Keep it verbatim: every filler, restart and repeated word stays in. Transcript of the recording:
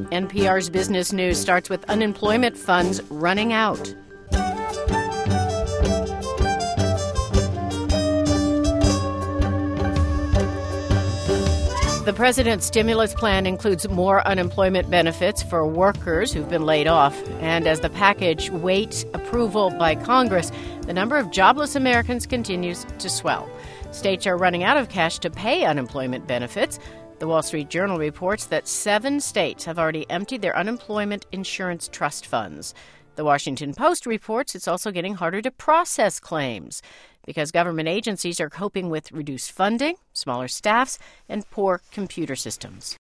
N P R's Business News starts with unemployment funds running out. The president's stimulus plan includes more unemployment benefits for workers who've been laid off. And as the package waits approval by Congress, the number of jobless Americans continues to swell. States are running out of cash to pay unemployment benefits. The Wall Street Journal reports that seven states have already emptied their unemployment insurance trust funds. The Washington Post reports it's also getting harder to process claims because government agencies are coping with reduced funding, smaller staffs, and poor computer systems.